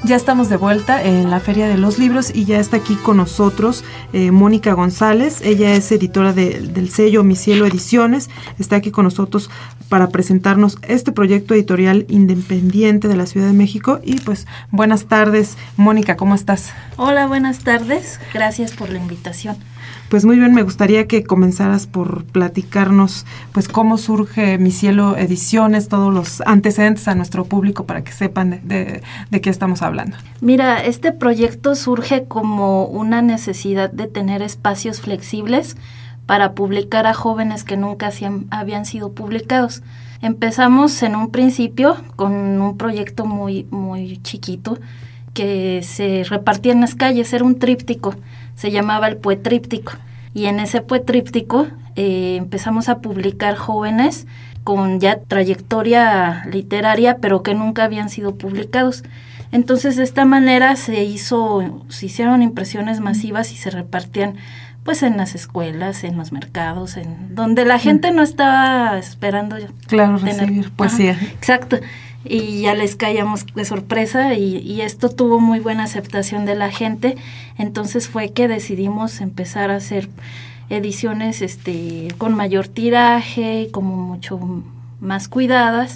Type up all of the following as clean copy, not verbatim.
Ya estamos de vuelta en la Feria de los Libros y ya está aquí con nosotros Mónica González. Ella es editora del sello Mi Cielo Ediciones. Está aquí con nosotros para presentarnos este proyecto editorial independiente de la Ciudad de México. Y pues buenas tardes, Mónica, ¿cómo estás? Hola, buenas tardes. Gracias por la invitación. Pues muy bien, me gustaría que comenzaras por platicarnos pues cómo surge Mi Cielo Ediciones, todos los antecedentes a nuestro público para que sepan de qué estamos hablando. Mira, este proyecto surge como una necesidad de tener espacios flexibles para publicar a jóvenes que nunca habían sido publicados. Empezamos en un principio con un proyecto muy, muy chiquito que se repartía en las calles, era un tríptico. Se llamaba el Poetríptico, y en ese Poetríptico empezamos a publicar jóvenes con ya trayectoria literaria, pero que nunca habían sido publicados. Entonces, de esta manera se hicieron impresiones masivas y se repartían pues en las escuelas, en los mercados, en donde la gente no estaba esperando recibir poesía. Exacto. Y ya les caíamos de sorpresa y esto tuvo muy buena aceptación de la gente. Entonces fue que decidimos empezar a hacer ediciones con mayor tiraje, como mucho más cuidadas.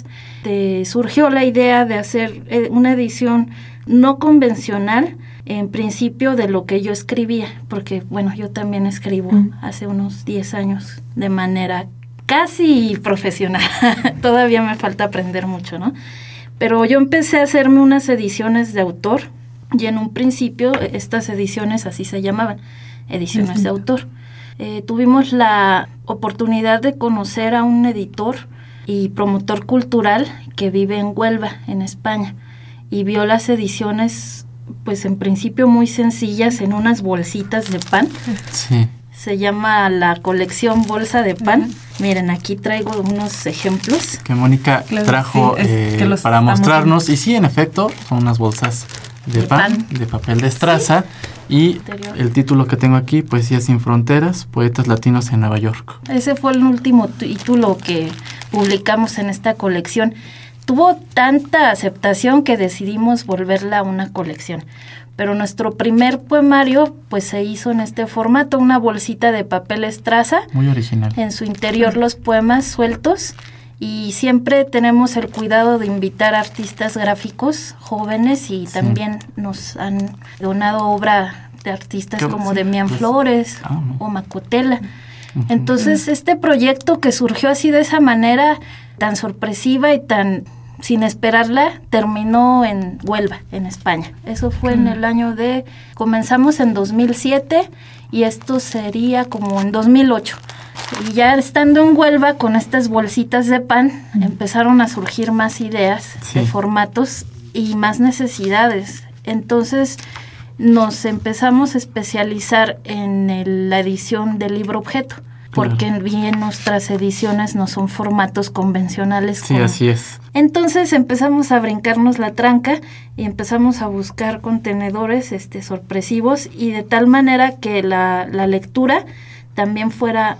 Surgió la idea de hacer una edición no convencional, en principio de lo que yo escribía, porque bueno, yo también escribo hace unos 10 años de manera casi profesional. Todavía me falta aprender mucho, ¿no? Pero yo empecé a hacerme unas ediciones de autor, y en un principio estas ediciones así se llamaban, ediciones de autor. Tuvimos la oportunidad de conocer a un editor y promotor cultural que vive en Huelva, en España, y vio las ediciones, pues en principio muy sencillas, en unas bolsitas de pan. Sí. Se llama la colección Bolsa de Pan. Miren, aquí traigo unos ejemplos. Que Mónica trajo para mostrarnos. Y sí, en efecto, son unas bolsas de pan, de papel de estraza. Sí. Y el título que tengo aquí, Poesía sin fronteras, Poetas latinos en Nueva York. Ese fue el último título que publicamos en esta colección. Tuvo tanta aceptación que decidimos volverla a una colección. Pero nuestro primer poemario pues se hizo en este formato, una bolsita de papel estraza. Muy original. En su interior los poemas sueltos, y siempre tenemos el cuidado de invitar artistas gráficos jóvenes, y también nos han donado obra de artistas como Demián Flores o Macotela. Entonces este proyecto que surgió así de esa manera tan sorpresiva y tan sin esperarla, terminó en Huelva, en España. Eso fue en el año comenzamos en 2007 y esto sería como en 2008. Y ya estando en Huelva con estas bolsitas de pan, empezaron a surgir más ideas de formatos y más necesidades. Entonces nos empezamos a especializar en la edición del libro objeto, porque bien nuestras ediciones no son formatos convencionales. Sí, así es. Entonces empezamos a brincarnos la tranca y empezamos a buscar contenedores sorpresivos, y de tal manera que la lectura también fuera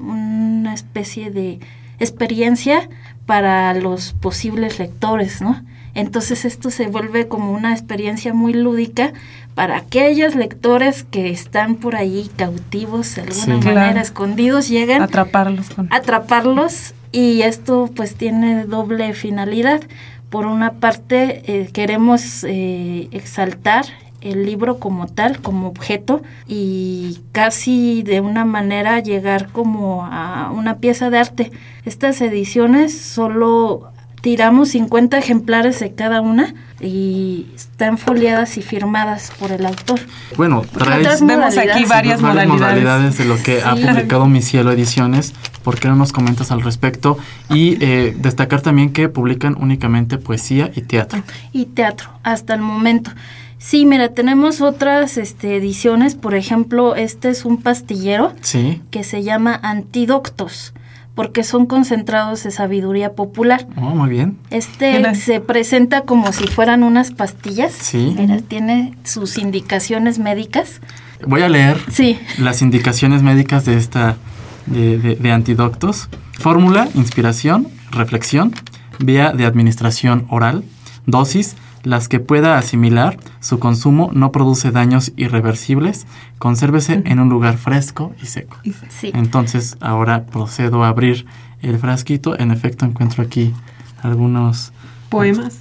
una especie de experiencia para los posibles lectores, ¿no? Entonces esto se vuelve como una experiencia muy lúdica para aquellos lectores que están por ahí cautivos de alguna manera, escondidos, llegan atraparlos, y esto pues tiene doble finalidad. Por una parte queremos exaltar el libro como tal, como objeto, y casi de una manera llegar como a una pieza de arte. Estas ediciones solo tiramos 50 ejemplares de cada una y están foliadas y firmadas por el autor. Bueno, vemos aquí varias modalidades de lo que ha publicado Mi Cielo Ediciones. ¿Por qué no nos comentas al respecto? Y destacar también que publican únicamente poesía y teatro. Y teatro, hasta el momento. Sí, mira, tenemos otras ediciones. Por ejemplo, este es un pastillero que se llama Antidoctos, porque son concentrados de sabiduría popular. Oh, muy bien. Se presenta como si fueran unas pastillas. Sí. Mira, tiene sus indicaciones médicas. Voy a leer las indicaciones médicas de esta de Antidoctos. Fórmula, inspiración, reflexión, vía de administración oral, Dosis, las que pueda asimilar. Su consumo no produce daños irreversibles. Consérvese en un lugar fresco y seco. Sí. Entonces, ahora procedo a abrir el frasquito. En efecto, encuentro aquí algunos poemas.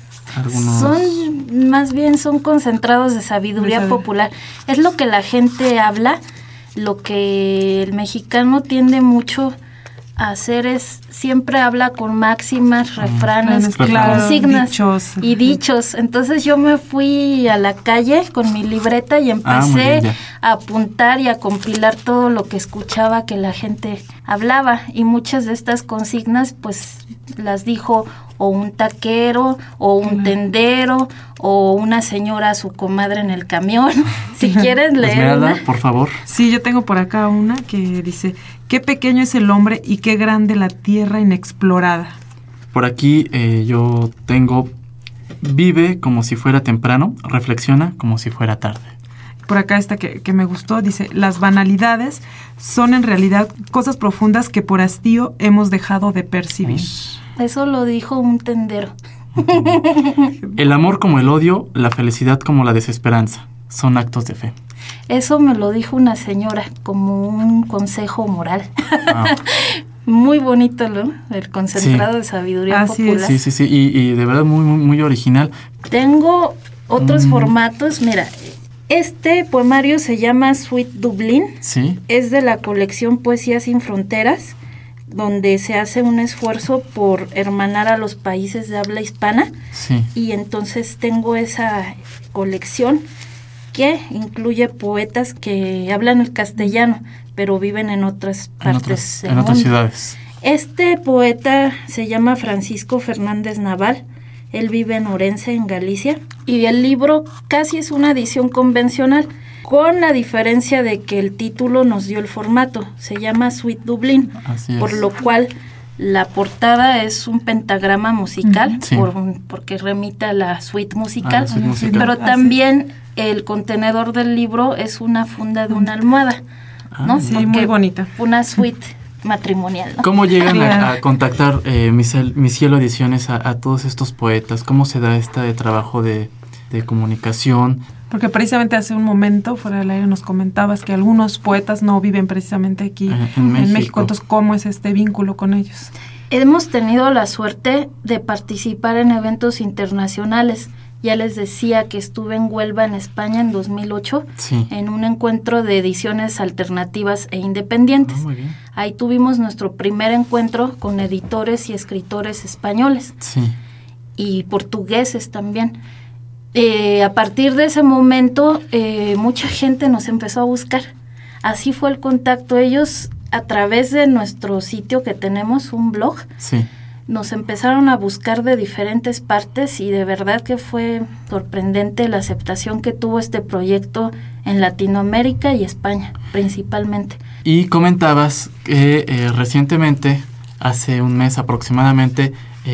Son concentrados de sabiduría popular. Es lo que la gente habla, lo que el mexicano tiende mucho a hacer es siempre habla con máximas, refranes, consignas y dichos. Entonces yo me fui a la calle con mi libreta y empecé a apuntar y a compilar todo lo que escuchaba que la gente hablaba, y muchas de estas consignas pues las dijo o un taquero, o un tendero, o una señora a su comadre en el camión. Si quieres leer una. Por favor. Sí, yo tengo por acá una que dice: qué pequeño es el hombre y qué grande la tierra inexplorada. Por aquí yo tengo: vive como si fuera temprano, reflexiona como si fuera tarde. Por acá esta que me gustó, dice: las banalidades son en realidad cosas profundas que por hastío hemos dejado de percibir. Eso lo dijo un tendero. El amor como el odio, la felicidad como la desesperanza, son actos de fe. Eso me lo dijo una señora como un consejo moral. Muy bonito, ¿no? El concentrado de sabiduría popular. Sí. Y de verdad muy, muy, muy original. Tengo otros formatos. Mira, este poemario se llama Sweet Dublin. Sí. Es de la colección Poesía sin Fronteras, donde se hace un esfuerzo por hermanar a los países de habla hispana. Sí. Y entonces tengo esa colección que incluye poetas que hablan el castellano, pero viven en otras partes del mundo. En otras ciudades. Este poeta se llama Francisco Fernández Naval. Él vive en Orense, en Galicia, y el libro casi es una edición convencional, con la diferencia de que el título nos dio el formato. Se llama Sweet Dublin, por lo cual la portada es un pentagrama musical, porque remite a la suite musical, pero también el contenedor del libro es una funda de una almohada, ¿no? Sí, muy bonita. Una suite matrimonial, ¿no? ¿Cómo llegan a contactar Mi Cielo Ediciones a todos estos poetas? ¿Cómo se da este trabajo de comunicación? Porque precisamente hace un momento fuera del aire nos comentabas que algunos poetas no viven precisamente aquí en México. Entonces, ¿cómo es este vínculo con ellos? Hemos tenido la suerte de participar en eventos internacionales. Ya les decía que estuve en Huelva, en España, en 2008, en un encuentro de ediciones alternativas e independientes. Muy bien. Ahí tuvimos nuestro primer encuentro con editores y escritores españoles y portugueses también. A partir de ese momento, mucha gente nos empezó a buscar. Así fue el contacto. Ellos, a través de nuestro sitio que tenemos, un blog, nos empezaron a buscar de diferentes partes, y de verdad que fue sorprendente la aceptación que tuvo este proyecto en Latinoamérica y España, principalmente. Y comentabas que recientemente, hace un mes aproximadamente,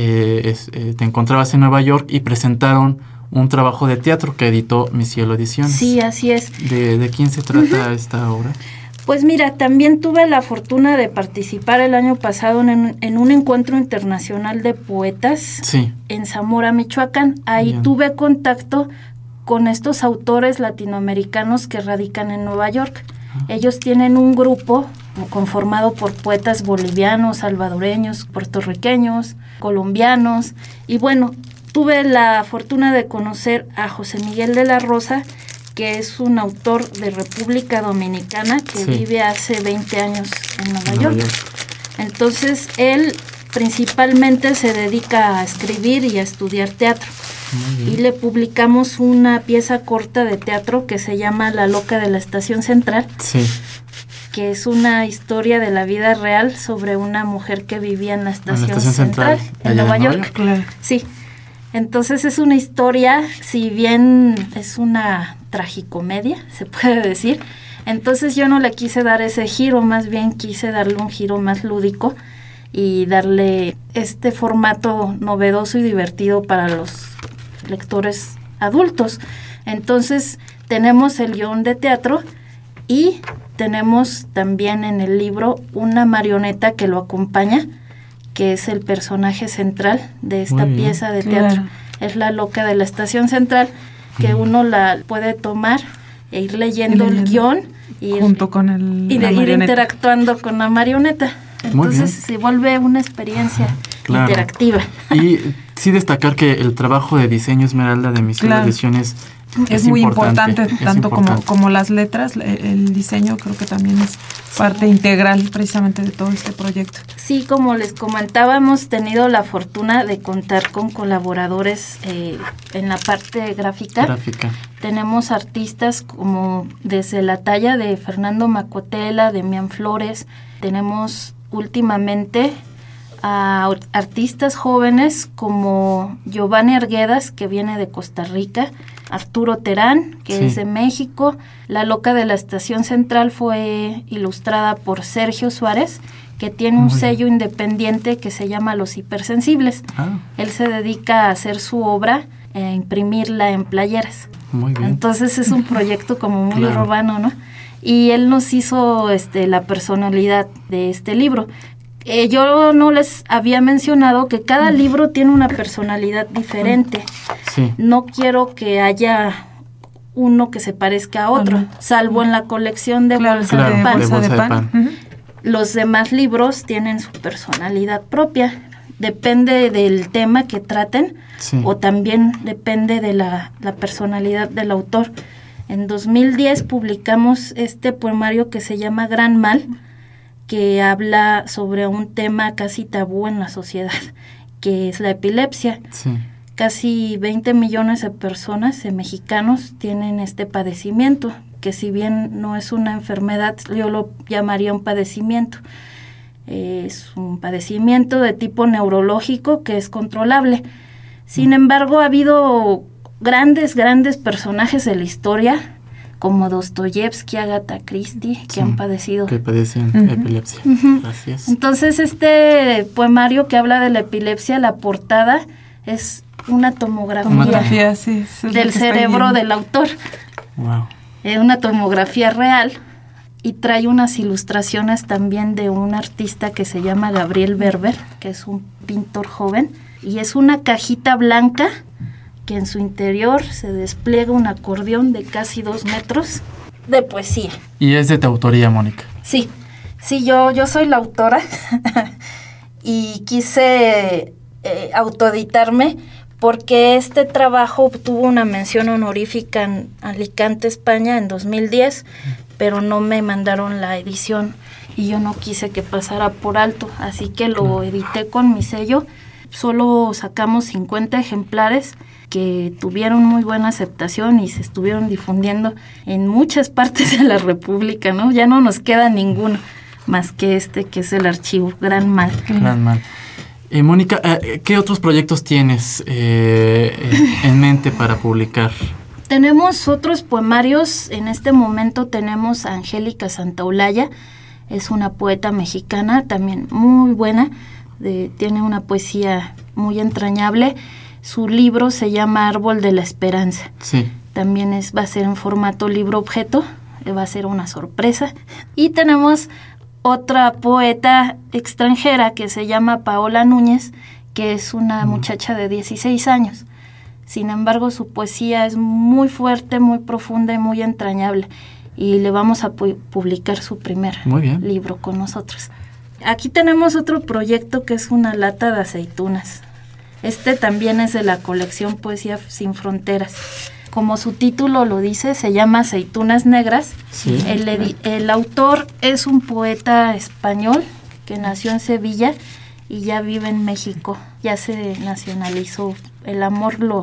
te encontrabas en Nueva York y presentaron un trabajo de teatro que editó Mi Cielo Ediciones. Sí, así es. ¿De quién se trata esta obra? Pues mira, también tuve la fortuna de participar el año pasado en un encuentro internacional de poetas en Zamora, Michoacán. Ahí tuve contacto con estos autores latinoamericanos que radican en Nueva York. Ellos tienen un grupo conformado por poetas bolivianos, salvadoreños, puertorriqueños, colombianos, y bueno, tuve la fortuna de conocer a José Miguel de la Rosa, que es un autor de República Dominicana que vive hace 20 años en Nueva York. Entonces, él principalmente se dedica a escribir y a estudiar teatro. Y le publicamos una pieza corta de teatro que se llama La Loca de la Estación Central, que es una historia de la vida real sobre una mujer que vivía en la Estación Central en Nueva York. Sí. Entonces es una historia, si bien es una tragicomedia, se puede decir, entonces yo no le quise dar ese giro, más bien quise darle un giro más lúdico y darle este formato novedoso y divertido para los lectores adultos. Entonces tenemos el guión de teatro y tenemos también en el libro una marioneta que lo acompaña, que es el personaje central de esta pieza de teatro. es La loca de la Estación Central, que uno la puede tomar e ir leyendo el guión y junto con ir interactuando con la marioneta. Entonces se vuelve una experiencia interactiva. Y sí destacar que el trabajo de diseño, Esmeralda, de Mis Ediciones es muy importante, tanto como las letras. El diseño creo que también es parte integral precisamente de todo este proyecto. Sí, como les comentaba, hemos tenido la fortuna de contar con colaboradores en la parte gráfica. Tenemos artistas como desde la talla de Fernando Macotela, Demián Flores. Tenemos últimamente a artistas jóvenes como Giovanni Arguedas, que viene de Costa Rica, Arturo Terán, que es de México. La loca de la Estación Central fue ilustrada por Sergio Suárez, que tiene un sello independiente que se llama Los Hipersensibles. Él se dedica a hacer su obra e imprimirla en playeras. Muy bien. Entonces es un proyecto como muy urbano, ¿no? Y él nos hizo la personalidad de este libro. Yo no les había mencionado que cada libro tiene una personalidad diferente. Sí. No quiero que haya uno que se parezca a otro, salvo en la colección de bolsa de pan. Los demás libros tienen su personalidad propia. Depende del tema que traten o también depende de la personalidad del autor. En 2010 publicamos este poemario que se llama Gran Mal, que habla sobre un tema casi tabú en la sociedad, que es la epilepsia. Casi 20 millones de personas, mexicanos, tienen este padecimiento, que si bien no es una enfermedad, yo lo llamaría un padecimiento. Es un padecimiento de tipo neurológico que es controlable. Sin embargo, ha habido grandes personajes de la historia, como Dostoyevsky, Agatha Christie, que han padecido. Que padecen epilepsia. Gracias. Entonces, este poemario que habla de la epilepsia, la portada es una tomografía del cerebro del autor. Wow. Una tomografía real, y trae unas ilustraciones también de un artista que se llama Gabriel Berber, que es un pintor joven, y es una cajita blanca que en su interior se despliega un acordeón de casi 2 metros de poesía. ¿Y es de tu autoría, Mónica? Sí, yo soy la autora y quise autoeditarme porque este trabajo obtuvo una mención honorífica en Alicante, España, en 2010, pero no me mandaron la edición y yo no quise que pasara por alto, así que lo edité con mi sello. Solo sacamos 50 ejemplares que tuvieron muy buena aceptación y se estuvieron difundiendo en muchas partes de la República, ¿no? Ya no nos queda ninguno más que que es el archivo Gran Mal. Gran Mal. Mónica, ¿qué otros proyectos tienes en mente para publicar? Tenemos otros poemarios. En este momento tenemos a Angélica Santaolalla, es una poeta mexicana, también muy buena, tiene una poesía muy entrañable. Su libro se llama Árbol de la Esperanza. Sí. También va a ser en formato libro-objeto, va a ser una sorpresa. Y tenemos otra poeta extranjera que se llama Paola Núñez, que es una muchacha de 16 años. Sin embargo, su poesía es muy fuerte, muy profunda y muy entrañable. Y le vamos a publicar su primer libro con nosotros. Aquí tenemos otro proyecto que es una lata de aceitunas. Este también es de la colección Poesía Sin Fronteras. Como su título lo dice, se llama Aceitunas Negras. Sí. El autor es un poeta español que nació en Sevilla y ya vive en México. Ya se nacionalizó. El amor lo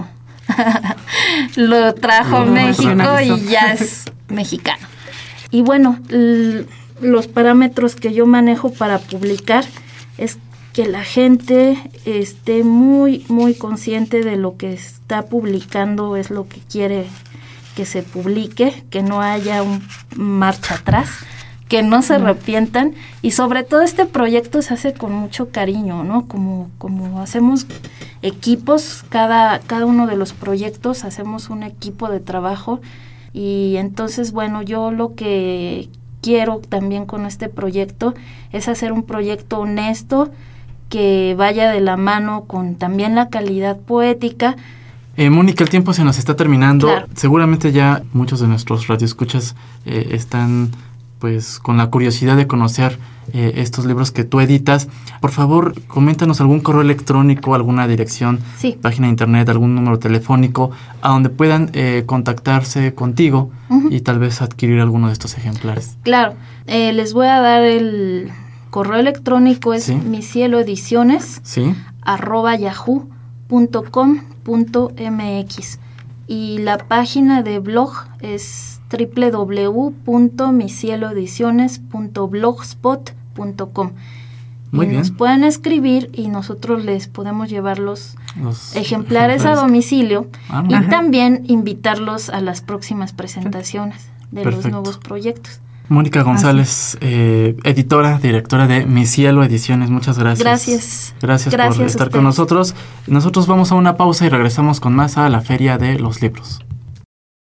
trajo a México y ya es mexicano. Y bueno, los parámetros que yo manejo para publicar es que la gente esté muy, muy consciente de lo que está publicando, es lo que quiere que se publique, que no haya un marcha atrás, que no se arrepientan, y sobre todo este proyecto se hace con mucho cariño, ¿no? Como hacemos equipos, cada uno de los proyectos hacemos un equipo de trabajo, y entonces, bueno, yo lo que quiero también con este proyecto es hacer un proyecto honesto, que vaya de la mano con también la calidad poética, Mónica, el tiempo se nos está terminando. Claro. Seguramente ya muchos de nuestros radioescuchas están pues con la curiosidad de conocer estos libros que tú editas. Por favor, coméntanos algún correo electrónico, alguna dirección, sí, página de internet, algún número telefónico, a donde puedan contactarse contigo y tal vez adquirir alguno de estos ejemplares. Claro, les voy a dar el correo electrónico, es misieloediciones @yahoo.com.mx y la página de blog es www.misieloediciones.blogspot.com. Muy bien. Nos pueden escribir y nosotros les podemos llevar los ejemplares a domicilio y también invitarlos a las próximas presentaciones de los nuevos proyectos. Mónica González, editora, directora de Mi Cielo Ediciones, muchas gracias. Gracias por estar con nosotros. Nosotros vamos a una pausa y regresamos con más a la Feria de los Libros.